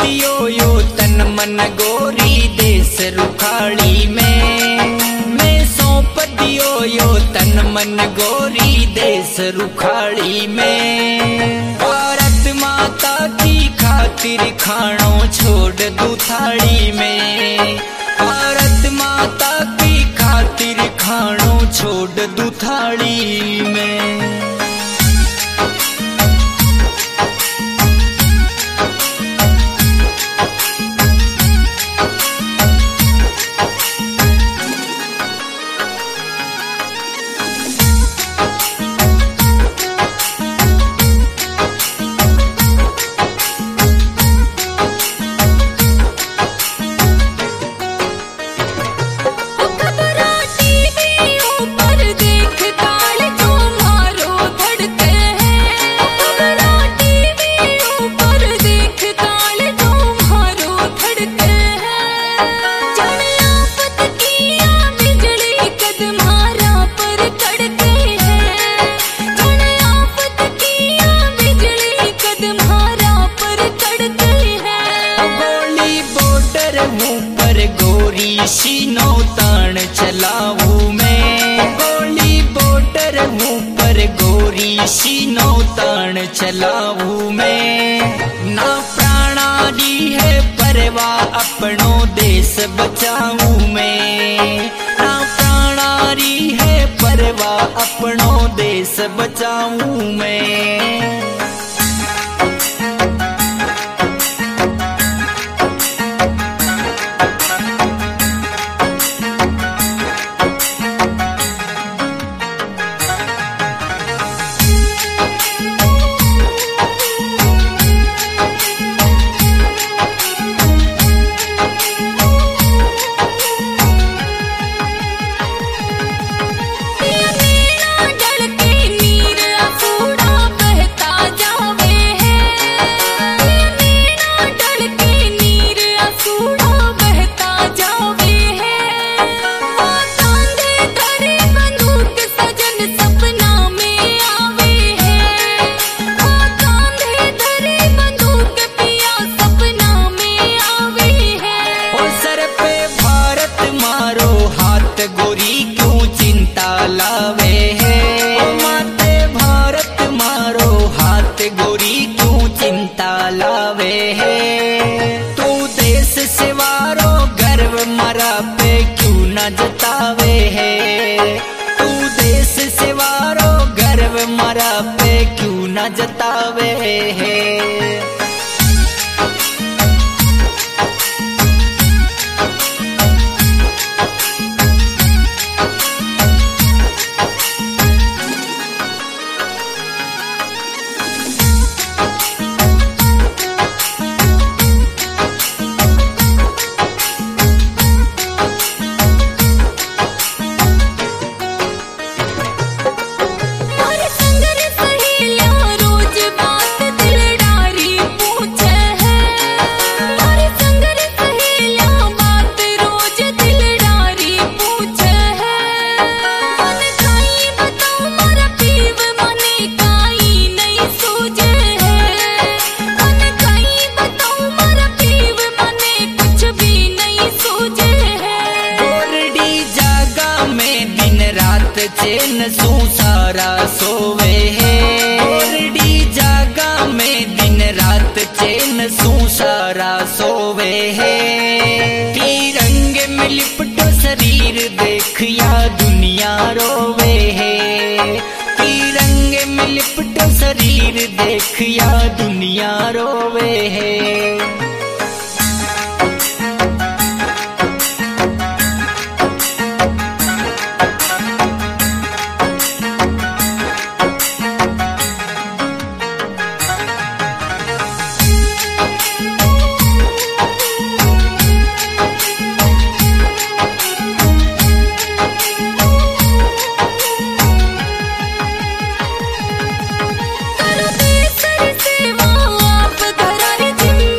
पतियो यो तन मन गोरी देश रुखाड़ी में सौंप दियो यो तन मन गोरी देश रुखाड़ी में। भारत माता की खातिर खाणो छोड़ दूं थाली में, भारत माता की खातिर खाणो छोड़ दूं थाली में। सीनो तान चलाऊं मैं, गोली बॉर्डर मुँह पर गोरी सीनो तान चलाऊं मैं। ना प्राणाली है परवाह अपनो देश बचाऊं मैं, ना प्राणाली है परवाह अपनो देश बचाऊं मैं। गोरी क्यों चिंता लावे है, ओ माते भारत मारो हाथ गोरी क्यों चिंता लावे है। तू देश सेवारो गर्व मरा पे क्यों न जतावे है, तू देश सेवारो गर्व मरा पे क्यों न जतावे है। चैन सू सारा सोवे है, गोरडी जागा में दिन रात चैन सू सारा सोवे है। तिरंगे में लिपटो शरीर देख या दुनिया रोवे है, तिरंगे में लिपटो शरीर देख या दुनिया रोवे है। करो देश सेवा आप धरारी जिम्मे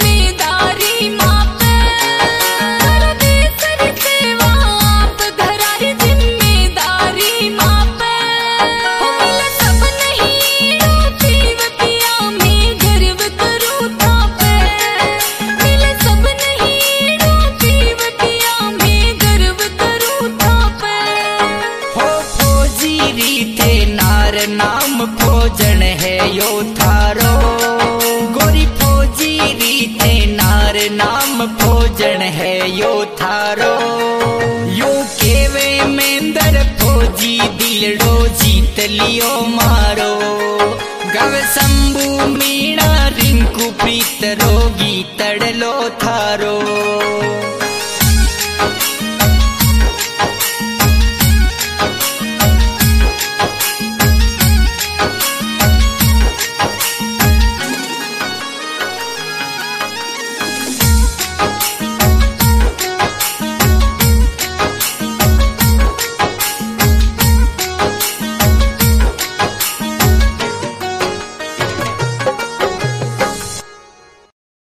नाम भोजन है यो थारो। यू केवे मेंदर फौजी दिलड़ो जीत लियो मारो। गव शंभू मीणा रिंकू प्रीत रोगी तड़लो थारो।